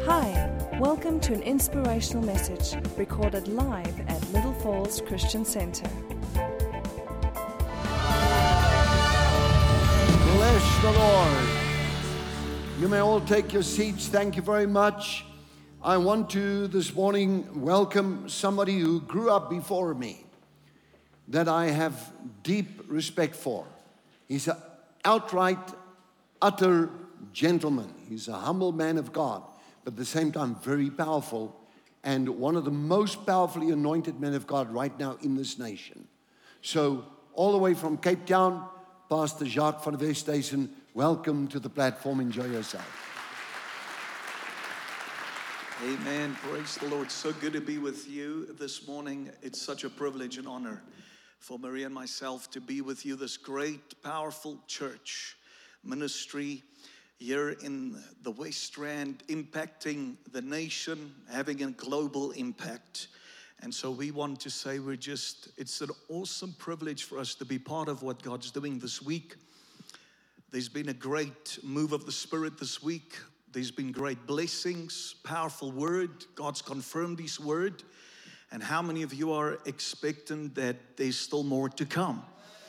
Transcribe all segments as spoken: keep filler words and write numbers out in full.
Hi, welcome to an inspirational message recorded live at Little Falls Christian Center. Bless the Lord. You may all take your seats. Thank you very much. I want to this morning welcome somebody who grew up before me that I have deep respect for. He's an outright, utter gentleman. He's a humble man of God, but at the same time very powerful, and one of the most powerfully anointed men of God right now in this nation. So all the way from Cape Town, Pastor Jacques van Westhuizen, welcome to the platform. Enjoy yourself. Amen. Praise the Lord. So good to be with you this morning. It's such a privilege and honor for Maria and myself to be with you. This great, powerful church ministry here in the West Rand, impacting the nation, having a global impact. And so we want to say we're just, it's an awesome privilege for us to be part of what God's doing this week. There's been a great move of the Spirit this week. There's been great blessings, powerful word. God's confirmed His word. And how many of you are expectant that there's still more to come?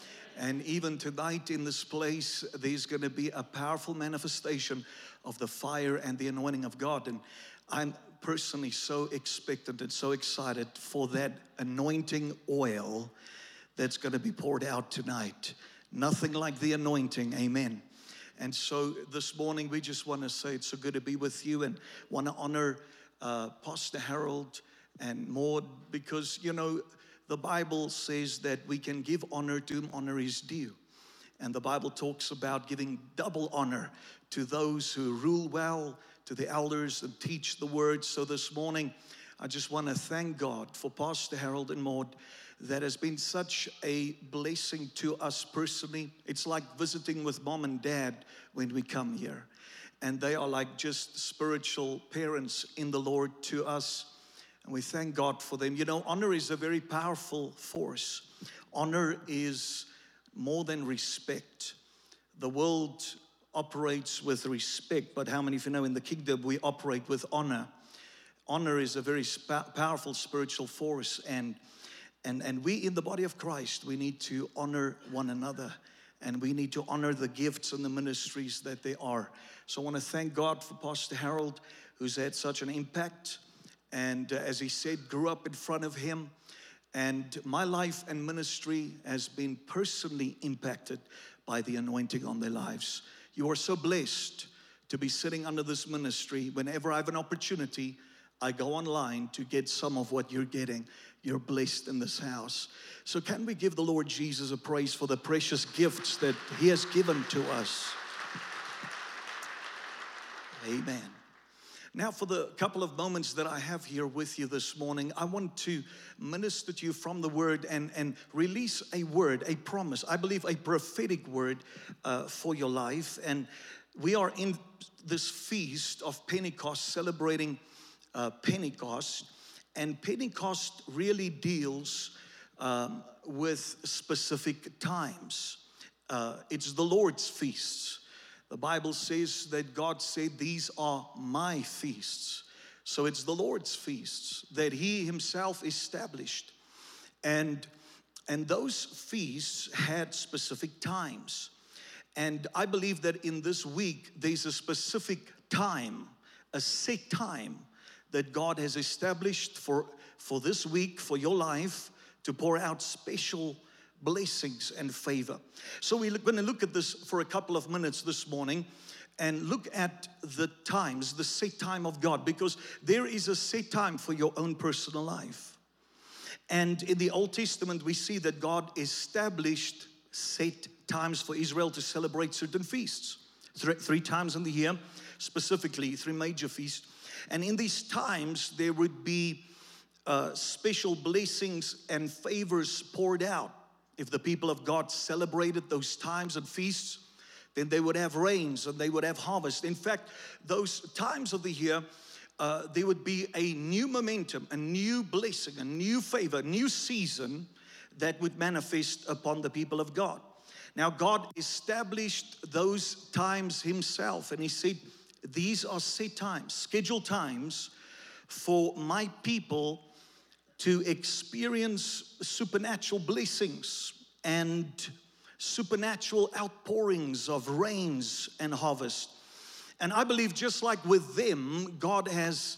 And even tonight in this place, there's going to be a powerful manifestation of the fire and the anointing of God. And I'm personally so expectant and so excited for that anointing oil that's going to be poured out tonight. Nothing like the anointing, amen. And so this morning we just want to say it's so good to be with you, and want to honor uh, Pastor Harold and Maud, because, you know, the Bible says that we can give honor to whom honor is due. And the Bible talks about giving double honor to those who rule well, to the elders and teach the word. So this morning, I just want to thank God for Pastor Harold and Maud. That has been such a blessing to us personally. It's like visiting with mom and dad when we come here. And they are like just spiritual parents in the Lord to us. And we thank God for them. You know, honor is a very powerful force. Honor is more than respect. The world operates with respect, but how many of you know in the kingdom we operate with honor? Honor is a very sp- powerful spiritual force, and And, and we in the body of Christ, we need to honor one another, and we need to honor the gifts and the ministries that they are. So I want to thank God for Pastor Harold, who's had such an impact, and uh, as he said, grew up in front of him, and my life and ministry has been personally impacted by the anointing on their lives. You are so blessed to be sitting under this ministry. Whenever I have an opportunity, I go online to get some of what you're getting. You're blessed in this house. So can we give the Lord Jesus a praise for the precious gifts that He has given to us? Amen. Now, for the couple of moments that I have here with you this morning, I want to minister to you from the Word and, and release a word, a promise. I believe a prophetic word uh, for your life. And we are in this feast of Pentecost, celebrating uh, Pentecost. And Pentecost really deals um, with specific times. Uh, it's the Lord's feasts. The Bible says that God said, these are my feasts. So it's the Lord's feasts that He Himself established. And, and those feasts had specific times. And I believe that in this week, there's a specific time, a set time, that God has established for, for this week, for your life, to pour out special blessings and favor. So we're going to look at this for a couple of minutes this morning and look at the times, the set time of God, because there is a set time for your own personal life. And in the Old Testament, we see that God established set times for Israel to celebrate certain feasts. Three, three times in the year, specifically three major feasts. And in these times, there would be uh, special blessings and favors poured out. If the people of God celebrated those times and feasts, then they would have rains and they would have harvest. In fact, those times of the year, uh, there would be a new momentum, a new blessing, a new favor, a new season that would manifest upon the people of God. Now, God established those times Himself, and He said, these are set times, scheduled times for my people to experience supernatural blessings and supernatural outpourings of rains and harvest. And I believe just like with them, God has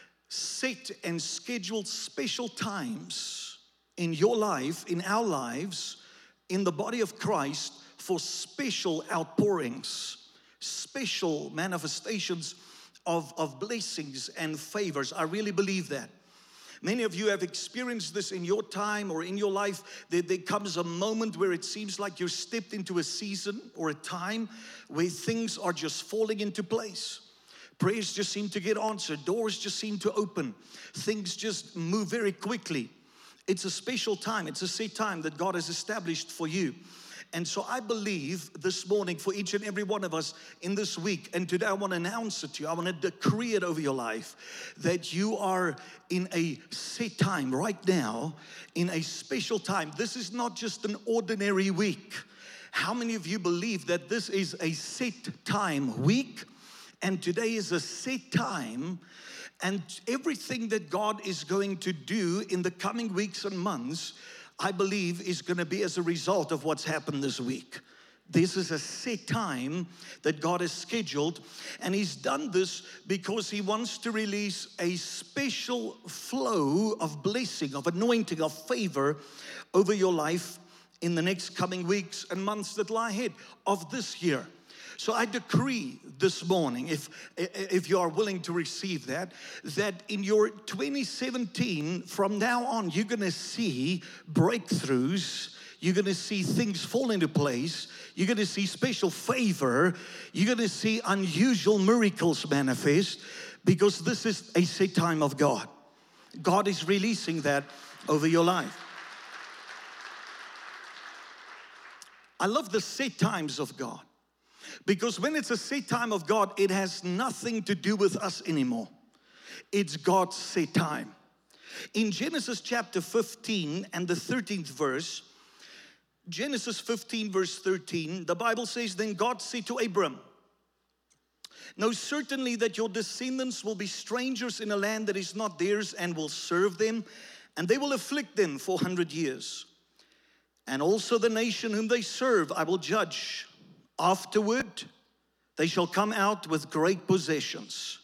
set and scheduled special times in your life, in our lives, in the body of Christ for special outpourings, special manifestations of, of blessings and favors. I really believe that. Many of you have experienced this in your time or in your life. There, there comes a moment where it seems like you're stepped into a season or a time where things are just falling into place. Prayers just seem to get answered. Doors just seem to open. Things just move very quickly. It's a special time. It's a set time that God has established for you. And so I believe this morning for each and every one of us in this week, and today I want to announce it to you, I want to decree it over your life, that you are in a set time right now, in a special time. This is not just an ordinary week. How many of you believe that this is a set time week, and today is a set time, and everything that God is going to do in the coming weeks and months, I believe is going to be as a result of what's happened this week. This is a set time that God has scheduled, and He's done this because He wants to release a special flow of blessing, of anointing, of favor over your life in the next coming weeks and months that lie ahead of this year. So I decree this morning, if, if you are willing to receive that, that in your twenty seventeen, from now on, you're going to see breakthroughs. You're going to see things fall into place. You're going to see special favor. You're going to see unusual miracles manifest, because this is a set time of God. God is releasing that over your life. I love the set times of God. Because when it's a set time of God, it has nothing to do with us anymore. It's God's set time. In Genesis chapter fifteen and the thirteenth verse, Genesis fifteen verse thirteen, the Bible says, "Then God said to Abram, know certainly that your descendants will be strangers in a land that is not theirs, and will serve them, and they will afflict them four hundred years. And also the nation whom they serve I will judge. Afterward, they shall come out with great possessions.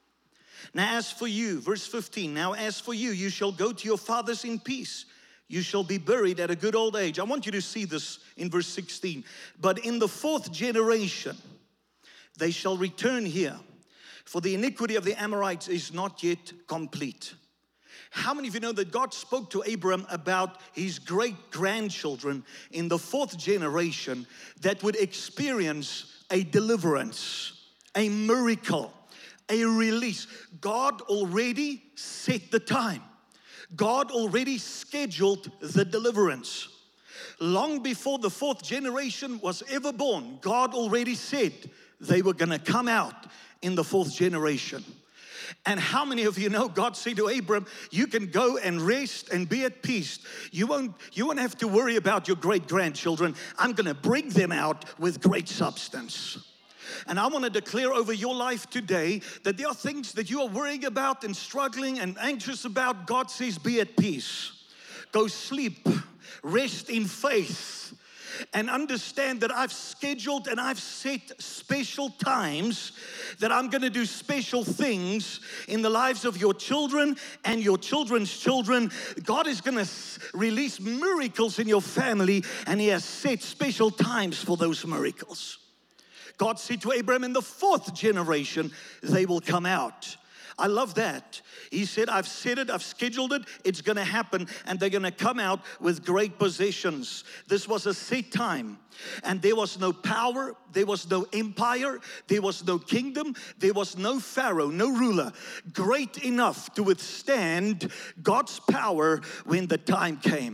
Now as for you," verse fifteen, "now as for you, you shall go to your fathers in peace. You shall be buried at a good old age." I want you to see this in verse sixteen. "But in the fourth generation, they shall return here, for the iniquity of the Amorites is not yet complete." How many of you know that God spoke to Abram about his great-grandchildren in the fourth generation that would experience a deliverance, a miracle, a release? God already set the time. God already scheduled the deliverance. Long before the fourth generation was ever born, God already said they were going to come out in the fourth generation. And how many of you know God said to Abram, you can go and rest and be at peace. You won't, you won't have to worry about your great-grandchildren. I'm going to bring them out with great substance. And I want to declare over your life today that there are things that you are worrying about and struggling and anxious about. God says, be at peace. Go sleep. Rest in faith. And understand that I've scheduled and I've set special times that I'm going to do special things in the lives of your children and your children's children. God is going to release miracles in your family, and He has set special times for those miracles. God said to Abraham, in the fourth generation, they will come out. I love that. He said, I've said it, I've scheduled it, it's going to happen, and they're going to come out with great possessions. This was a set time, and there was no power, there was no empire, there was no kingdom, there was no Pharaoh, no ruler great enough to withstand God's power when the time came.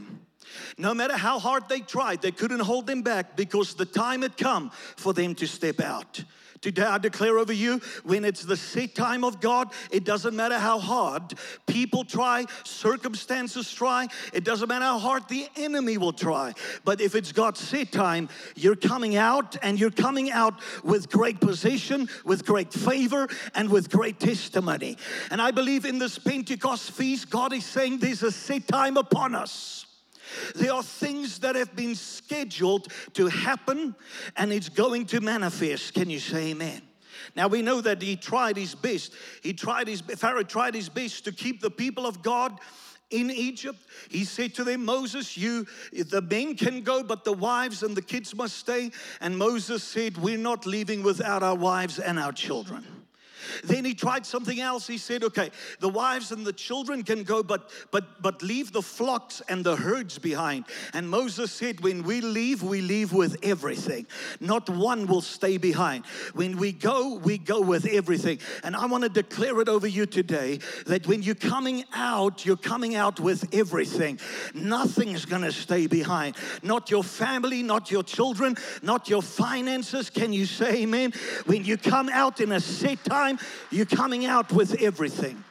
No matter how hard they tried, they couldn't hold them back because the time had come for them to step out. Today I declare over you, when it's the set time of God, it doesn't matter how hard people try, circumstances try, it doesn't matter how hard the enemy will try. But if it's God's set time, you're coming out, and you're coming out with great position, with great favor, and with great testimony. And I believe in this Pentecost feast, God is saying there's a set time upon us. There are things that have been scheduled to happen, and it's going to manifest. Can you say amen? Now we know that he tried his best. He tried his, Pharaoh tried his best to keep the people of God in Egypt. He said to them, Moses, you, the men can go, but the wives and the kids must stay. And Moses said, we're not leaving without our wives and our children. Then he tried something else. He said, okay, the wives and the children can go, but but but leave the flocks and the herds behind. And Moses said, when we leave, we leave with everything. Not one will stay behind. When we go, we go with everything. And I want to declare it over you today, that when you're coming out, you're coming out with everything. Nothing is going to stay behind. Not your family, not your children, not your finances. Can you say amen? When you come out in a set time, you're coming out with everything.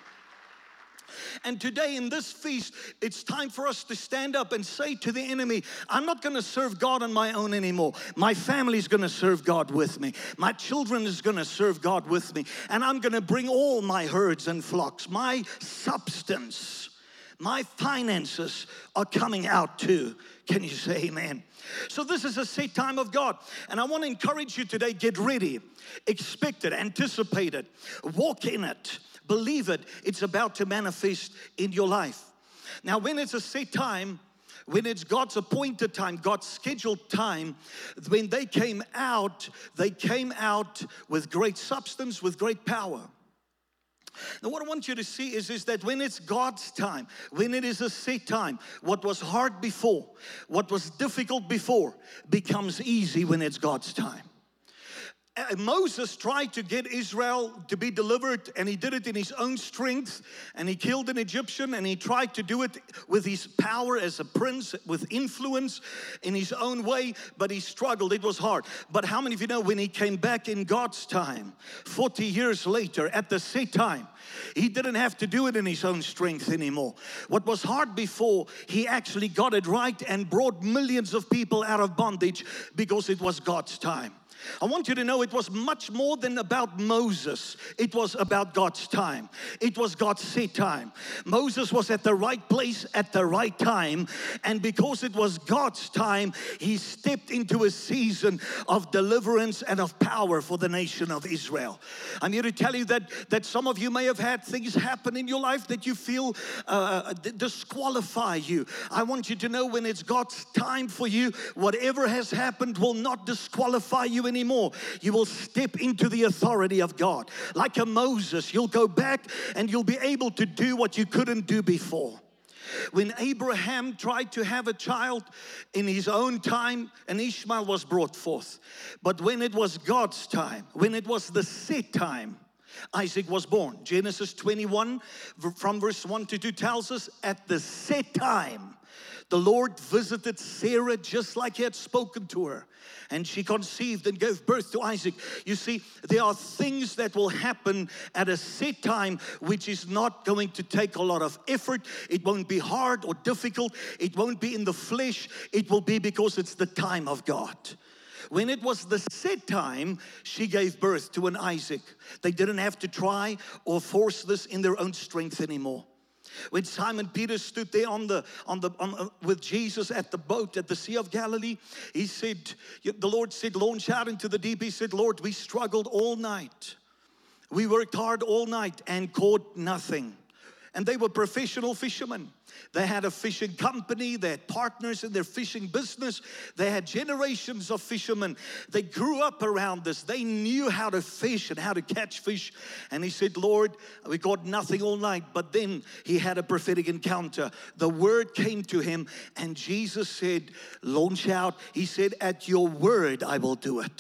And today in this feast, it's time for us to stand up and say to the enemy, I'm not going to serve God on my own anymore. My family's going to serve God with me. My children is going to serve God with me. And I'm going to bring all my herds and flocks, my substance, my finances are coming out too. Can you say amen? So this is a set time of God. And I want to encourage you today, get ready. Expect it, anticipate it, walk in it, believe it. It's about to manifest in your life. Now when it's a set time, when it's God's appointed time, God's scheduled time, when they came out, they came out with great substance, with great power. Now what I want you to see is, is that when it's God's time, when it is a set time, what was hard before, what was difficult before, becomes easy when it's God's time. Moses tried to get Israel to be delivered, and he did it in his own strength, and he killed an Egyptian, and he tried to do it with his power as a prince, with influence in his own way, but he struggled. It was hard. But how many of you know when he came back in God's time, forty years later, at the set time, he didn't have to do it in his own strength anymore. What was hard before, he actually got it right and brought millions of people out of bondage because it was God's time. I want you to know it was much more than about Moses. It was about God's time. It was God's set time. Moses was at the right place at the right time, and because it was God's time, he stepped into a season of deliverance and of power for the nation of Israel. I'm here to tell you that, that some of you may have had things happen in your life that you feel uh, disqualify you. I want you to know when it's God's time for you, whatever has happened will not disqualify you anymore. You will step into the authority of God. Like a Moses, you'll go back and you'll be able to do what you couldn't do before. When Abraham tried to have a child in his own time, and Ishmael was brought forth. But when it was God's time, when it was the set time, Isaac was born. Genesis twenty-one from verse one to two tells us at the set time, the Lord visited Sarah just like he had spoken to her. And she conceived and gave birth to Isaac. You see, there are things that will happen at a set time which is not going to take a lot of effort. It won't be hard or difficult. It won't be in the flesh. It will be because it's the time of God. When it was the set time, she gave birth to an Isaac. They didn't have to try or force this in their own strength anymore. When Simon Peter stood there on the on the on, uh, with Jesus at the boat at the Sea of Galilee, he said, the Lord said, launch out into the deep. He said, Lord, we struggled all night. We worked hard all night and caught nothing. And they were professional fishermen. They had a fishing company. They had partners in their fishing business. They had generations of fishermen. They grew up around this. They knew how to fish and how to catch fish. And he said, Lord, we caught nothing all night. But then he had a prophetic encounter. The word came to him, and Jesus said, launch out. He said, at your word, I will do it.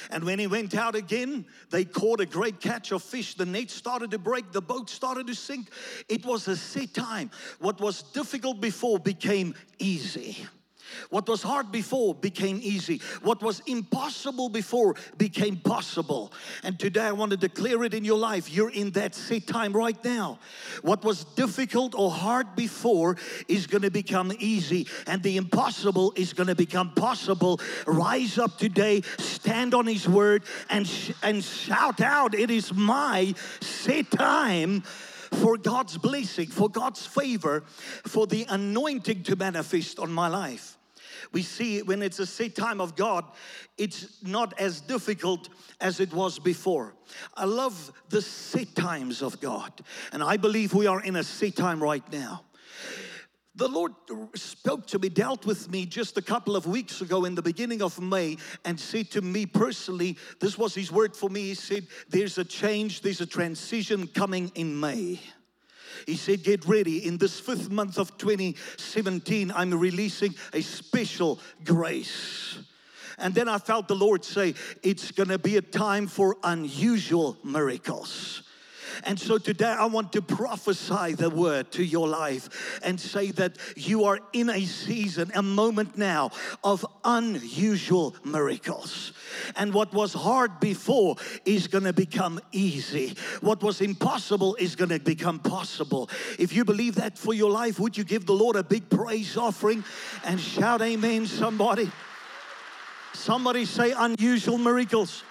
And when he went out again, they caught a great catch of fish. The net started to break. The boat started to sink. It was a set time. What was difficult before became easy. What was hard before became easy. What was impossible before became possible. And today I want to declare it in your life. You're in that set time right now. What was difficult or hard before is going to become easy. And the impossible is going to become possible. Rise up today, stand on His word, and, sh- and shout out, it is my set time for God's blessing, for God's favor, for the anointing to manifest on my life. We see when it's a set time of God, it's not as difficult as it was before. I love the set times of God. And I believe we are in a set time right now. The Lord spoke to me, dealt with me just a couple of weeks ago in the beginning of May, and said to me personally, this was His word for me. He said, there's a change, there's a transition coming in May. He said, get ready. In this fifth month of twenty seventeen, I'm releasing a special grace. And then I felt the Lord say, it's going to be a time for unusual miracles. And so today I want to prophesy the word to your life and say that you are in a season, a moment now of unusual miracles. And what was hard before is going to become easy. What was impossible is going to become possible. If you believe that for your life, would you give the Lord a big praise offering and shout amen, somebody? Somebody say unusual miracles.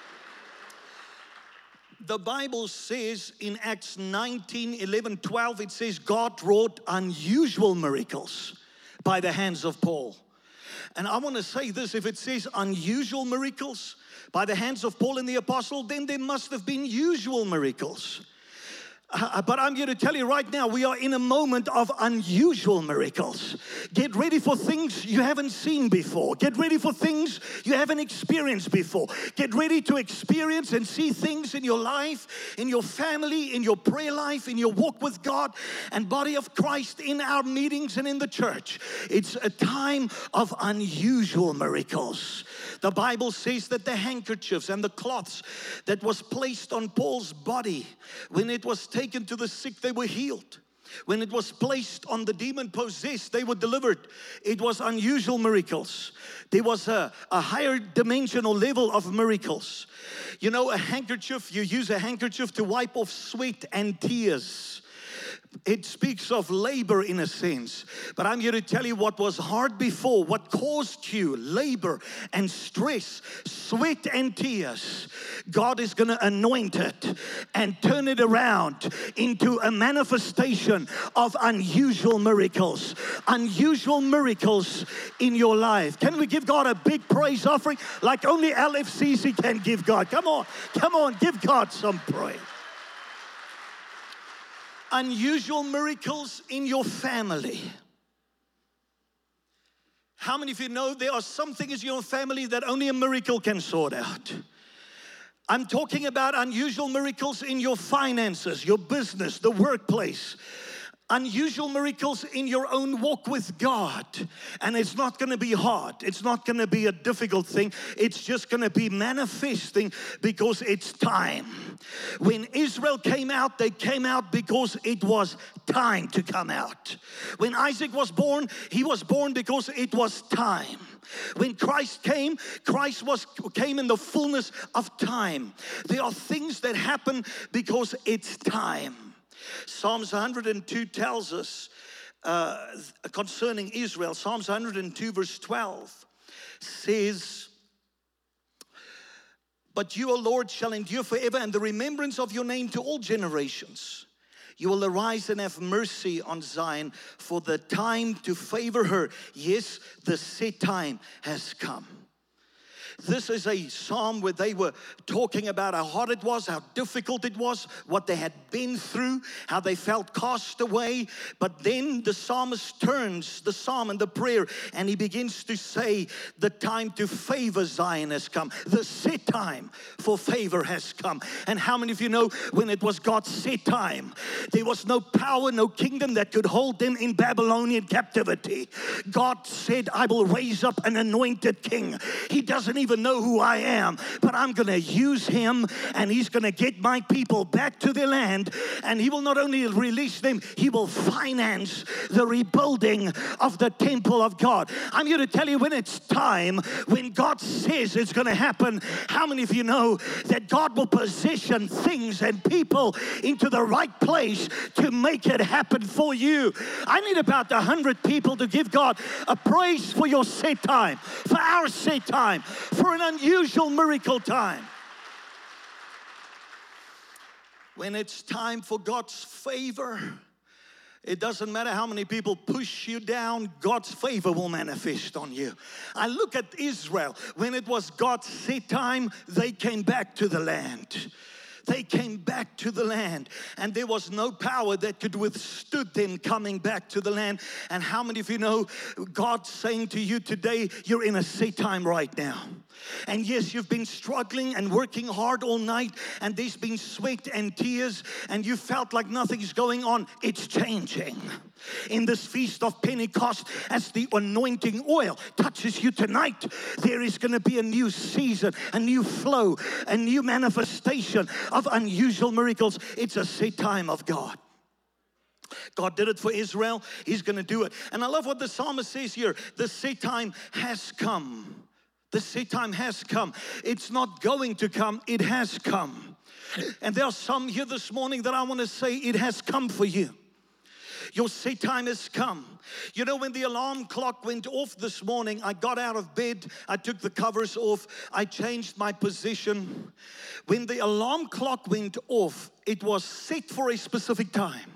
The Bible says in Acts nineteen, eleven, twelve, it says God wrought unusual miracles by the hands of Paul. And I want to say this, if it says unusual miracles by the hands of Paul and the apostle, then there must have been usual miracles. Uh, but I'm here to tell you right now, we are in a moment of unusual miracles. Get ready for things you haven't seen before. Get ready for things you haven't experienced before. Get ready to experience and see things in your life, in your family, in your prayer life, in your walk with God and body of Christ, in our meetings and in the church. It's a time of unusual miracles. The Bible says that the handkerchiefs and the cloths that was placed on Paul's body, when it was taken to the sick, they were healed. When it was placed on the demon-possessed, they were delivered. It was unusual miracles. There was a, a higher dimensional level of miracles. You know, a handkerchief, you use a handkerchief to wipe off sweat and tears. It speaks of labor in a sense. But I'm here to tell you what was hard before, what caused you labor and stress, sweat and tears. God is going to anoint it and turn it around into a manifestation of unusual miracles. Unusual miracles in your life. Can we give God a big praise offering like only L F C C can give God? Come on, come on, give God some praise. Unusual miracles in your family. How many of you know there are some things in your family that only a miracle can sort out? I'm talking about unusual miracles in your finances, your business, the workplace. Unusual miracles in your own walk with God. And it's not going to be hard. It's not going to be a difficult thing. It's just going to be manifesting because it's time. When Israel came out, they came out because it was time to come out. When Isaac was born, he was born because it was time. When Christ came, Christ was came in the fullness of time. There are things that happen because it's time. Psalms one hundred two tells us uh, concerning Israel. Psalms one hundred two verse twelve says, but you, O Lord, shall endure forever, and the remembrance of your name to all generations. You will arise and have mercy on Zion, for the time to favor her. Yes, the set time has come. This is a psalm where they were talking about how hard it was, how difficult it was, what they had been through, how they felt cast away. But then the psalmist turns the psalm and the prayer, and he begins to say, the time to favor Zion has come. The set time for favor has come. And how many of you know when it was God's set time, there was no power, no kingdom that could hold them in Babylonian captivity. God said, I will raise up an anointed king. He doesn't even even know who I am, but I'm going to use him, and he's going to get my people back to their land, and he will not only release them, he will finance the rebuilding of the temple of God. I'm here to tell you, when it's time, when God says it's going to happen, how many of you know that God will position things and people into the right place to make it happen for you? I need about a hundred people to give God a praise for your set time, for our set time, for an unusual miracle time. When it's time for God's favor, it doesn't matter how many people push you down, God's favor will manifest on you. I look at Israel. When it was God's set time, they came back to the land. They came back to the land, and there was no power that could withstood them coming back to the land. And how many of you know God's saying to you today, you're in a set time right now? And yes, you've been struggling and working hard all night, and there's been sweat and tears, and you felt like nothing's going on. It's changing. In this feast of Pentecost, as the anointing oil touches you tonight, there is going to be a new season, a new flow, a new manifestation of unusual miracles. It's a set time of God. God did it for Israel. He's going to do it. And I love what the psalmist says here. The set time has come. The set time has come. It's not going to come. It has come. And there are some here this morning that I want to say it has come for you. Your set time has come. You know, when the alarm clock went off this morning, I got out of bed, I took the covers off, I changed my position. When the alarm clock went off, it was set for a specific time.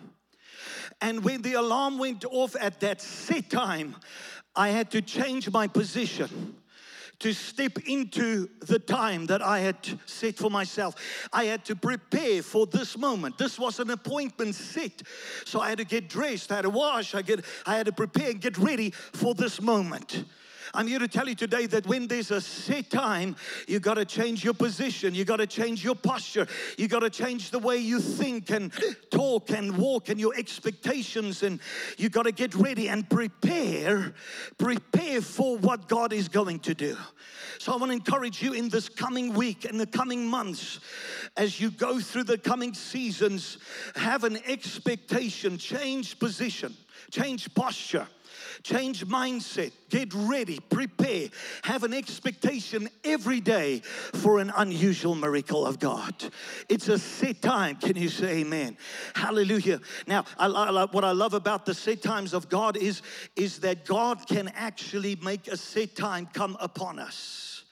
And when the alarm went off at that set time, I had to change my position to step into the time that I had set for myself. I had to prepare for this moment. This was an appointment set. So I had to get dressed, I had to wash, I, get, I had to prepare and get ready for this moment. I'm here to tell you today that when there's a set time, you got to change your position. You got to change your posture. You got to change the way you think and talk and walk and your expectations. And you got to get ready and prepare, prepare for what God is going to do. So I want to encourage you in this coming week and the coming months, as you go through the coming seasons, have an expectation, change position, change posture. Change mindset, get ready, prepare, have an expectation every day for an unusual miracle of God. It's a set time. Can you say amen? Hallelujah. Now, I, I, what I love about the set times of God is, is that God can actually make a set time come upon us.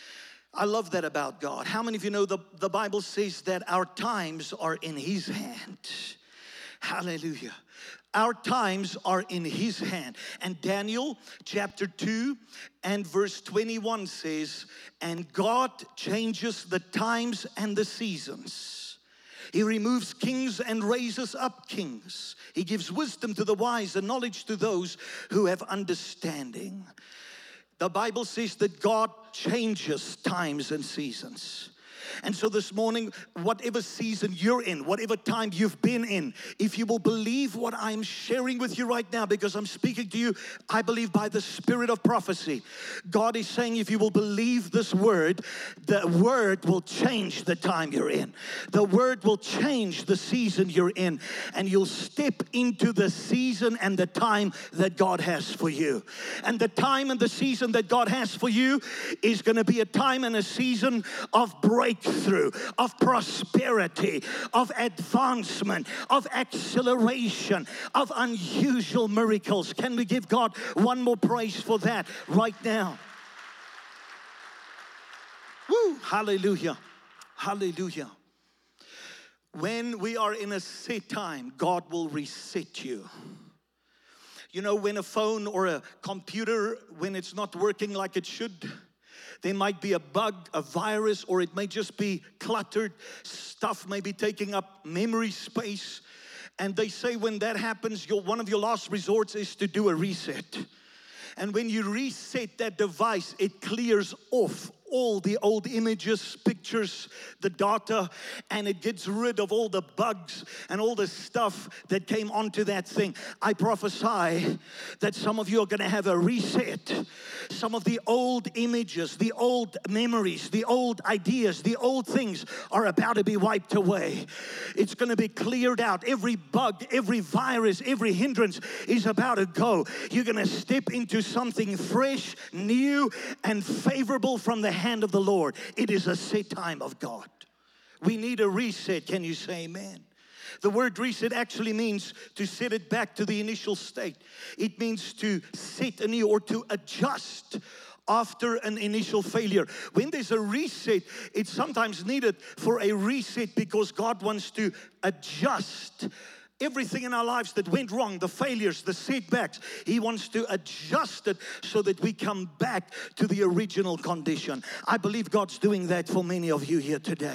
I love that about God. How many of you know the, the Bible says that our times are in His hand? Hallelujah. Our times are in His hand. And Daniel chapter two and verse twenty-one says, and God changes the times and the seasons. He removes kings and raises up kings. He gives wisdom to the wise and knowledge to those who have understanding. The Bible says that God changes times and seasons. And so this morning, whatever season you're in, whatever time you've been in, if you will believe what I'm sharing with you right now, because I'm speaking to you, I believe by the spirit of prophecy, God is saying if you will believe this word, the word will change the time you're in. The word will change the season you're in, and you'll step into the season and the time that God has for you. And the time and the season that God has for you is going to be a time and a season of breakthrough. Through of prosperity, of advancement, of acceleration, of unusual miracles. Can we give God one more praise for that right now? Woo! Hallelujah. Hallelujah. When we are in a set time, God will reset you. You know, when a phone or a computer, when it's not working like it should, there might be a bug, a virus, or it may just be cluttered. Stuff may be taking up memory space. And they say when that happens, your, one of your last resorts is to do a reset. And when you reset that device, it clears off all the old images, pictures, the data, and it gets rid of all the bugs and all the stuff that came onto that thing. I prophesy that some of you are going to have a reset. Some of the old images, the old memories, the old ideas, the old things are about to be wiped away. It's going to be cleared out. Every bug, every virus, every hindrance is about to go. You're going to step into something fresh, new, and favorable from the hand of the Lord. It is a set time of God. We need a reset. Can you say amen? The word reset actually means to set it back to the initial state. It means to set anew or to adjust after an initial failure. When there's a reset, it's sometimes needed for a reset because God wants to adjust everything in our lives that went wrong, the failures, the setbacks. He wants to adjust it so that we come back to the original condition. I believe God's doing that for many of you here today.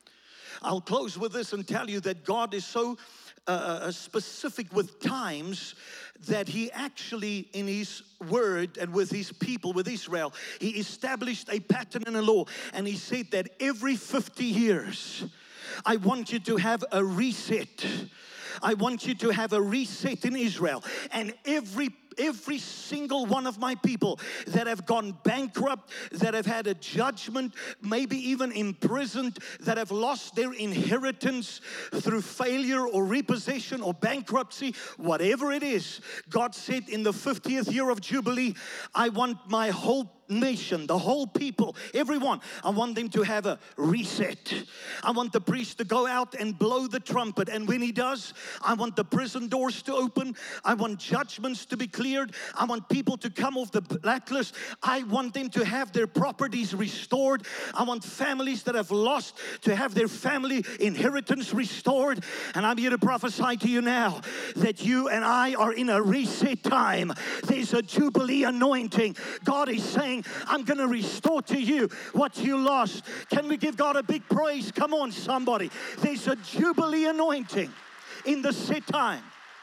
I'll close with this and tell you that God is so uh, specific with times that He actually, in His Word and with His people, with Israel, He established a pattern and a law. And He said that every fifty years, I want you to have a reset. I want you to have a reset in Israel. And every Every single one of my people that have gone bankrupt, that have had a judgment, maybe even imprisoned, that have lost their inheritance through failure or repossession or bankruptcy, whatever it is, God said in the fiftieth year of Jubilee, I want my whole nation, the whole people, everyone, I want them to have a reset. I want the priest to go out and blow the trumpet, and when he does, I want the prison doors to open. I want judgments to be cleared. I want people to come off the blacklist. I want them to have their properties restored. I want families that have lost to have their family inheritance restored. And I'm here to prophesy to you now that you and I are in a reset time. There's a Jubilee anointing. God is saying, I'm going to restore to you what you lost. Can we give God a big praise? Come on, somebody. There's a Jubilee anointing in the set time.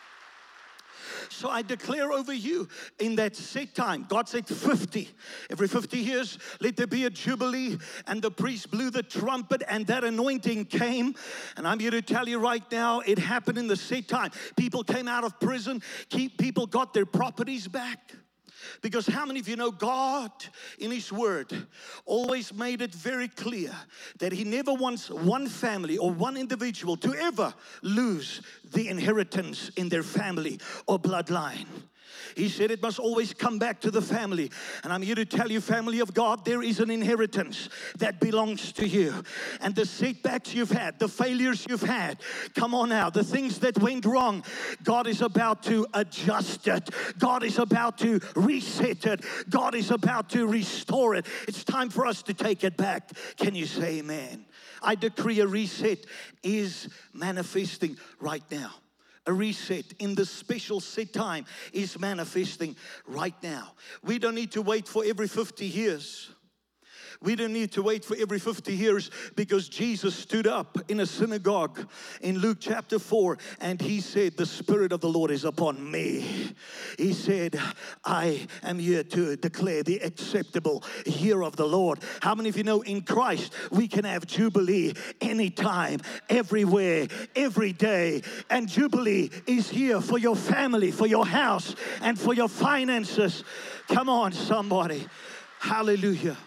So I declare over you in that set time, God said fifty. Every fifty years, let there be a Jubilee. And the priest blew the trumpet and that anointing came. And I'm here to tell you right now, it happened in the set time. People came out of prison. People got their properties back. Because how many of you know God in His Word always made it very clear that He never wants one family or one individual to ever lose the inheritance in their family or bloodline. He said it must always come back to the family. And I'm here to tell you, family of God, there is an inheritance that belongs to you. And the setbacks you've had, the failures you've had, come on now, the things that went wrong, God is about to adjust it. God is about to reset it. God is about to restore it. It's time for us to take it back. Can you say amen? I decree a reset is manifesting right now. A reset in the special set time is manifesting right now. We don't need to wait for every fifty years. We don't need to wait for every fifty years because Jesus stood up in a synagogue in Luke chapter four and He said, the Spirit of the Lord is upon me. He said, I am here to declare the acceptable year of the Lord. How many of you know in Christ we can have Jubilee anytime, everywhere, every day? And Jubilee is here for your family, for your house, and for your finances. Come on, somebody. Hallelujah.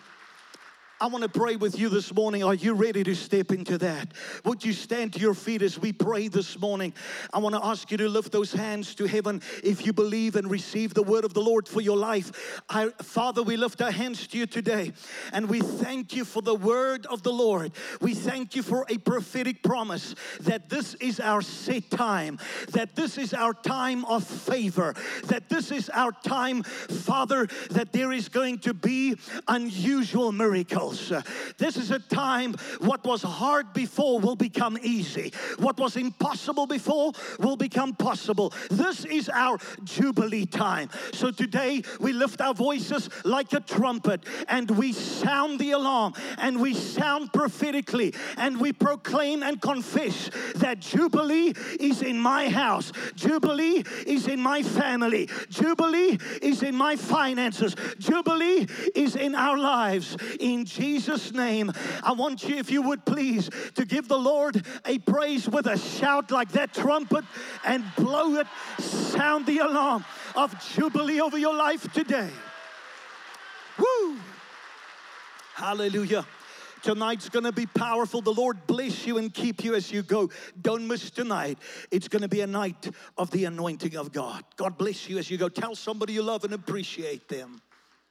I want to pray with you this morning. Are you ready to step into that? Would you stand to your feet as we pray this morning? I want to ask you to lift those hands to heaven if you believe and receive the word of the Lord for your life. I, Father, we lift our hands to you today and we thank you for the word of the Lord. We thank you for a prophetic promise that this is our set time, that this is our time of favor, that this is our time, Father, that there is going to be unusual miracles. This is a time what was hard before will become easy. What was impossible before will become possible. This is our Jubilee time. So today we lift our voices like a trumpet and we sound the alarm and we sound prophetically and we proclaim and confess that Jubilee is in my house. Jubilee is in my family. Jubilee is in my finances. Jubilee is in our lives. In Jesus' name, I want you, if you would please, to give the Lord a praise with a shout like that trumpet and blow it, sound the alarm of jubilee over your life today. Woo! Hallelujah. Tonight's going to be powerful. The Lord bless you and keep you as you go. Don't miss tonight. It's going to be a night of the anointing of God. God bless you as you go. Tell somebody you love and appreciate them.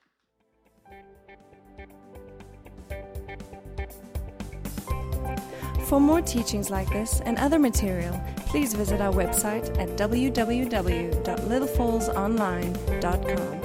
For more teachings like this and other material, please visit our website at w w w dot little falls online dot com.